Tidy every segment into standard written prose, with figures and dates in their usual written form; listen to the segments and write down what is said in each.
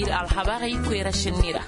ir alhabari kwera shinira.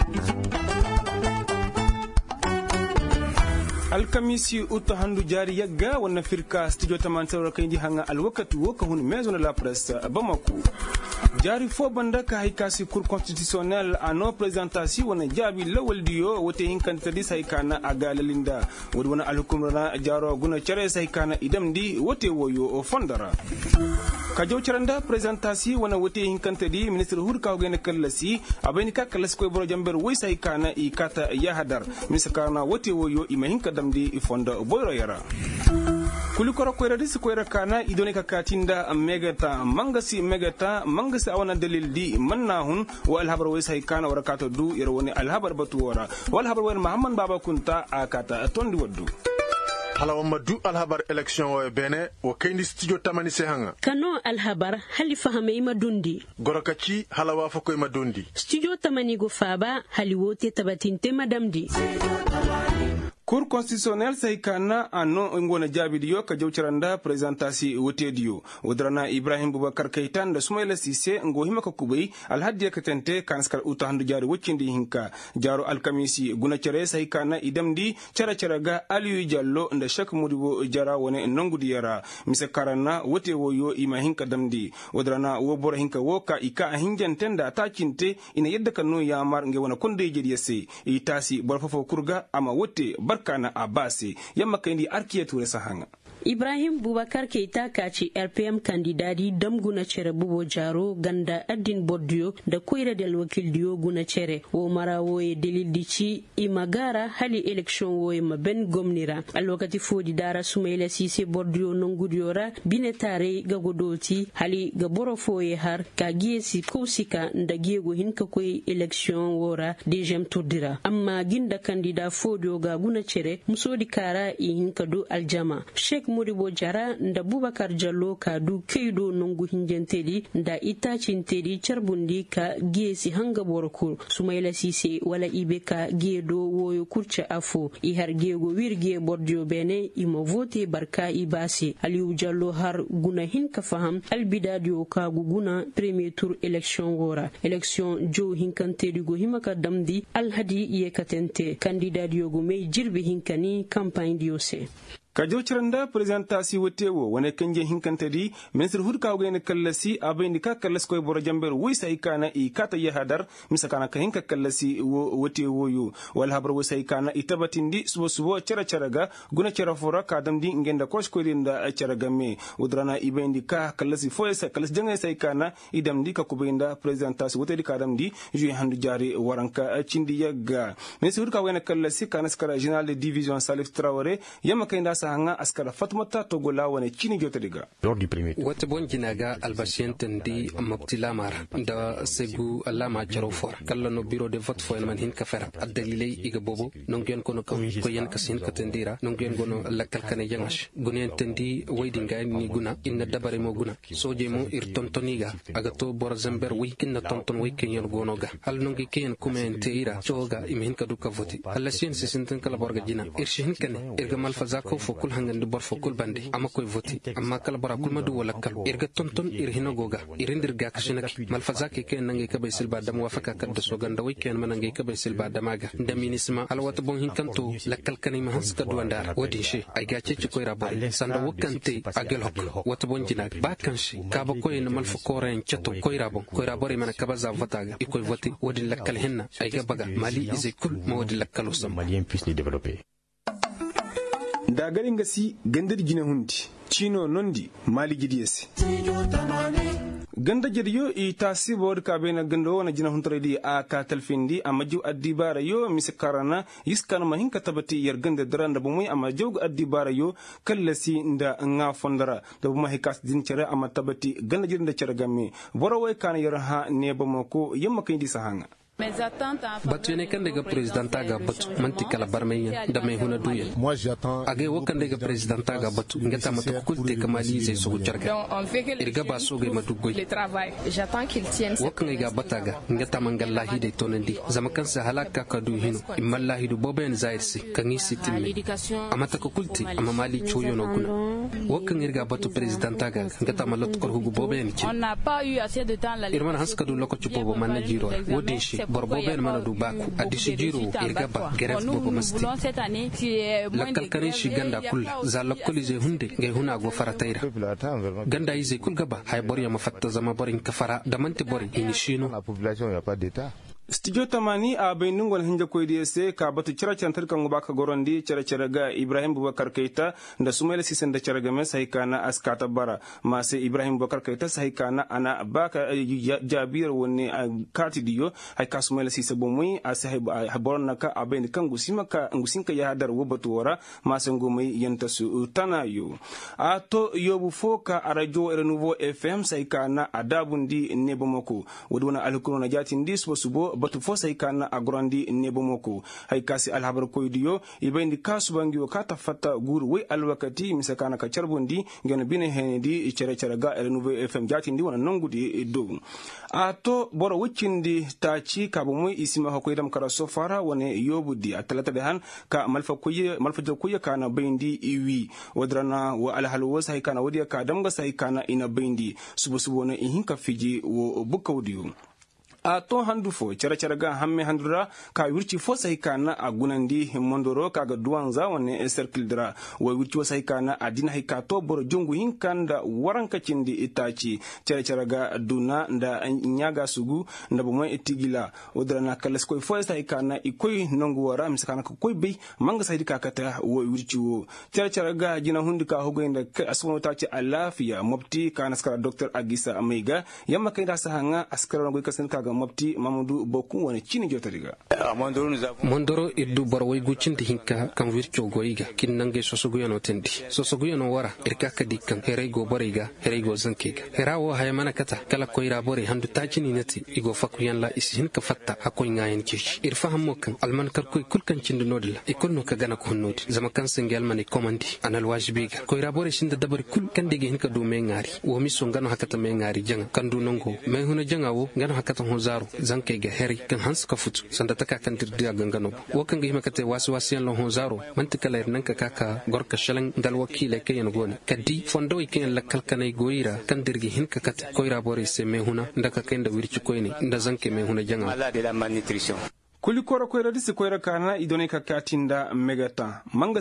Alkamisi uta handu jari yagga wana firka studio tamansaura kaindi hanga alwakati woka hun maison de la presse Bamako. Jari fo banda ka haikasi cour constitutionnel ano présentation wana jabi lawal diyo wote hinkanta dis haikana aga lalinda wana alhukumrana jaro guna chare haikana idamdi wote woyo fondara. Kajo charanda présentation wana wote hinkanta di ministre hurka ogene kallasi abenika kallas koy boro jamber woy haikana ikata yahadar misakana wote woyo imahinka damdi fonda boyro yara. Kulikoro koyra disi koyra kana idone kakatinda megata mangasi awana dalil di mannahun wa alhabar wais haykana warakato du irwoni alhabar batu wara wal habar wen Muhammad Baba Kunta akata tondi waddu hala wamma du alhabar election o bene o kayndi studio tamani sehanga kano alhabar hali fahame ima dundi gorokaci hala wa fako ima dundi studio tamani go faba hali wote tabatinte madamdi Cour constitutionnelle saykana ano ngona jabidiyo ka jawcaranda présentation wotediyo wodrana Ibrahim Boubacar Keita da Soumaïla Cissé ngo himaka kubay alhadiya katente kanskar uta handu jari woccindi hinka jaro alkamisi guna cere saykana idamdi cara Aliou Diallo nda Cheikh Modibo jara wone nongudi yara misakarana wote woyo ima hinka damdi wodrana wo bora hinka woka ika hinjantenda takinte ina yedda kanu yamar nge wona konde jediyase itasi borfofo kurga ama wote barkana abasi yamma kandi arkiya ture sahanga Ibrahim Boubacar Keita kaci RPM kandidadi dam guna cere bubo jaro ganda addin bordio da koyra del wakil diyo guna cere wo mara woye delil dici imagara hali election woye maben gomnira alwakati fodi dara Soumaïla Cissé bordio nongudiyora binetare gagodoti hali gaboro foye har ka giesi kousika nda giego hinka koy election wora deuxième tour dira amma ginda kandida fodio ga guna cere musodi kara i hinka do aljama Sheikh Modibo jara nda Boubacar Diallo ka du keido nongu hinjentedi nda itacintedi charbundi ka giesi hanga boroko Soumaïla Cissé wala ibe ka giedo woyo kurcha afo i har giego wirgie bordio bene ima vote barka ibasi Aliou Diallo har guna hinka faham albidadio ka guguna premier tour election wora election jo hinkantedi go himaka damdi alhadi yekatente candidadio go me jirbe hinkani campagne diose Kajo ciranda présentation wotewo wane kanje hinkantadi ministre hurka ogene kallasi abayni ka kallas koy boro jamber wisa ikana i kata yahadar misakana ka hinka kallasi wotewo yo wal habar wisa ikana itabatindi subo cara guna cara fora kadamdi ngenda kosh ko dinda cara me udrana ibendi ka kallasi foyesa kallas janga saykana idamdi ka kubenda présentation wotedi kadamdi ju handu jari waranka cindi yagga ministre hurka ogene kallasi kana skara général de division Salif Traoré yamma kayda hanga askara Fatmata Togola wane chini jota diga wata bonjinaga albashienten di mabtila mara da segu alama charofor kala no bureau de vote fo man hin kafara adalilay iga bobo nongen kono ko yen kasin katendira nongen gono lakal kane jangash gunen tendi waydinga ni guna inna dabare mo guna soje mo ir tontoniga aga to bor zamber wikin na tonton wikin yon gonoga hal nongi ken kumente ira choga imin kaduka voti hal sien sisinten kala borga jina irshin kane irga malfaza ko kul hangan bor fo kul bande ama koy voti amma kala bara kul madu wala kal irga tonton irhina goga irindir ga kashinaki malfazaki ken nangi kabay silba dam wafaka kadda so ganda way ken manangi kabay silba damaga ndaminisma alwata bon hinkanto lakal kanay mahas kaddu andara wodi shi ay ga cece koy rabo sanda wokante agel hok wata bon jinag ba kanshi kaba koy na malfa koren chato koy rabo mana kabaza votaga ikoy voti wodi lakal hinna ay ga baga mali izekul mo wodi lakal usam malien puisse les développer da garin gasi gandar gina hundi chino nondi mali gidiyesi ganda jediyo i tasibor ka bena gando wana jina huntredi a ka talfindi amaju addibara yo miskarana yiskan mahinka tabati yar ganda daranda bumui amaju addibara yo kallasi nda nga fondara da buma hikas din cere ama tabati ganda jirinda cere gamme borawai kana yar ha ne bamako yamma kindi sahanga batu ne kan daga presidenta ga batu manti kala barmenya da mai huna duya age wakan daga presidenta ga batu ngata mata kulte kamali zai so jarga irga ba so ga madugoi wakan ga bataga ngata mangallahi dai tonandi zama kansa halaka ka du hino imallahi du boben zairsi kan yi sitin amata kulte amma mali choyo no guna wakan irga batu presidenta ga ngata malot kor hugu boben ci irman haska du lokaci bobo man jiro wodin shi borbo ben mana du baku adisi jiro irga ba geref bobo masti lakal kare shi ganda kulla za lokoli je hunde ngay huna go farataira ganda yi je kul gaba hay bor ya mafatta zama borin kafara da manti bori inishino studio tamani a bainin gwan hinja koydi se ka batu cira cantar kan baka gorondi cira ga Ibrahim Bubakar Keita da Sumaila Sisan da cira ga mes haikana askata bara ma sai Ibrahim Bubakar Keita haikana ana baka jabir woni kati diyo haika Sumaila Sisan bomui a sai haborna ka a bain kan ngusinka ya hadar wubatu wara ma sai ngomai yanta su tanayo a to yobu foka a radio Renouveau FM sai kana adabundi ne bomoko wodona alkuno jatin dis subo batu fosa ikana agrandi nebomoko haikasi alhabar koydiyo ibendi kasu bangi wakata fata guru we alwakati misakana ka charbondi ngena bine henedi chere ga Renouveau FM jati ndi wana nongudi do ato boro wicindi tachi kabumu isima hokoydam kara sofara wane yobudi atalata dehan ka malfa kuye kana bendi iwi wadrana wa alhalu wasa ikana wadiya ka damga sa ikana ina bendi subo ne ihinka fiji wo bukawdiyo a to handu fo cara ga hamme handura ka wirci fo sai kana a gunandi mondoro kaga duwan za wanne circle dra wa wirci sai kana a dina hika to boro jungu hinkanda waranka cindi itaci cara ga duna da nyaga sugu nda bo itigila odrana kales koy fo sai kana ikoy nongu wara misakana ko koy be manga sai dika kata wa wirci wo cara ga jina hundika hogoynda asmo taci alafiya mobti kana skara Dr. Agisa Amega yamma kayda sahanga askara ngoy kasen kaga mabti Mamadou Boku wani chini jotariga mondoro iddu borway gucinti hinka kan wircho goyiga kinnange sosoguyano tendi sosoguyano wara irka kadikan heray go boriga heray go zankega herawo haymana kata kala koyra bori handu tajini nati igo fakuyan la isin ka fatta akoy ngayen ci irfa hammokan alman kar koy kulkan cindu nodla ikunno ka gana ko nodi zama kan singel mani komandi anal wajibiga koyra bori shinda dabari kul kan dege hinka do me ngari wo mi so ngano hakata me ngari janga kandu nongo me huna janga wo ngano hakata zaro zanke ga heri kan hans ka futu sanda taka kan dirdiya gangano wakan ga himakate wasu yan lon zaro mantikala nan ka kaka gorka shalan dal wakile kayen goni kaddi fondo iken lakkal kanay goyira kan dirgi hin ka kat koyra bore se me huna ndaka kenda wirci koyni nda zanke me huna janga ala de la malnutrition kuli kora koyra disi koyra kana idone ka katinda megata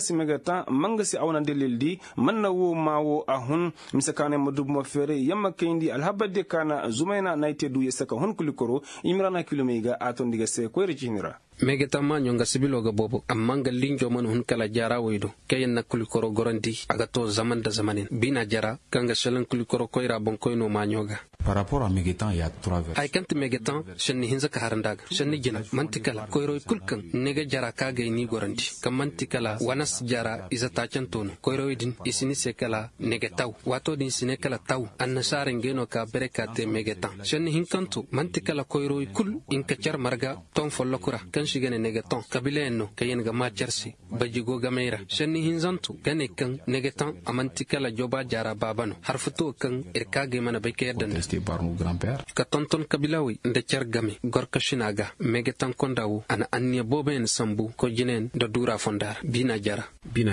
mangasi awna delildi manna wo mawo ahun misakane madub mo fere yamma kendi alhabade kana zumaina naite du yesaka hon kuli koro imrana kilomega aton diga se koyra jinira megeta ma nyonga sibilo ga bobo amma ga linjo man hun kala jara waydo kayen na kuli koro goranti aga to zaman da zamanin bina jara kanga shalan kuli koro koyra bon koyno ma nyoga par rapport à Megetan il y a trois vers ay kant Megetan shanni hinza ka harandaga shanni jina mantikala koyro kulkan nega jara kaga ni goranti kam mantikala wanas jara izata cantono koyro idin isini sekala negetaw wato din sine kala taw annasare ngeno ka berekate Megetan shanni hinkanto mantikala koyro kul in kacar marga ton follokura kan shigane Negetan kabileno kayen ga machersi bajigo gameira shanni hinzantu gane kan Negetan amantikala joba jara babano harfuto kan irkage mana baykedan par nos grands-pères ka tonton kabilawi nda cergami gorka shinaga Megetan kondawu ana anniya boben sambu ko jinen da dura fondar bina jara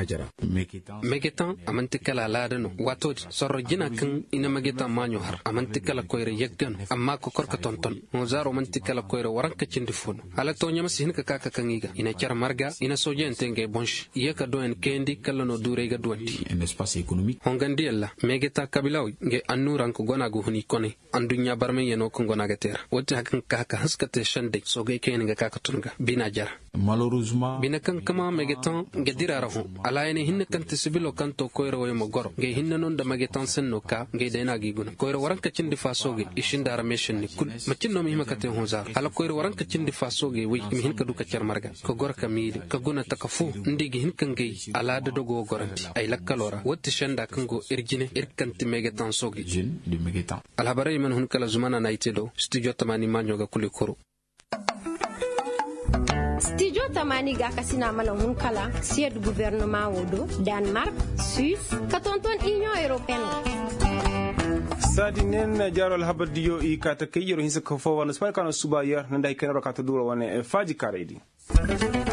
Megetan amantikala ladano wato sorro jina kan ina Megetan manyo har amantikala koyre yeggano amma ko korka tonton mo zaro amantikala koyre waranka cindi fono ala to nyama sin ka kaka kangiga ina cer marga ina sojen tenge bonch yeka doen kendi kala no dure ga duwanti un espace économique hongandi alla Megeta kabilawi nge annuran ko gona go huni kone andunya barme yeno ko gona ga ter wotti hakan kaka haskate shande soge ken ga kaka tunga bina jara malheureusement bina kan kama Megetan nge dirara ho ala ene hinne kan tisibilo kan to koyro way mo goro nge hinne non da Megetan senno ka nge dena gi guna koyro waranka cindi fasoge ishindara meshen ni kul macin no mi makate ho zar ala koyro waranka cindi fasoge wi mi hinka duka cer marga ko gorka miide ka guna takafu ndigi hinkan gei ala da dogo goranti ay lakkalora wotti shanda kango irjine irkanti Megetan soge jeune de Megetan alhabare man hun kala zumana naite do studio tamani manyo ga kulikoro Studio Tamani ga kasina mala hun kala siège gouvernement wodo Danemark, Suisse, katonton Union Européenne. Sadi nen jarol habadiyo I kata kayiro hinsa ko fo wana spay kana suba yer nanda kenaro kata duro wane faji karedi.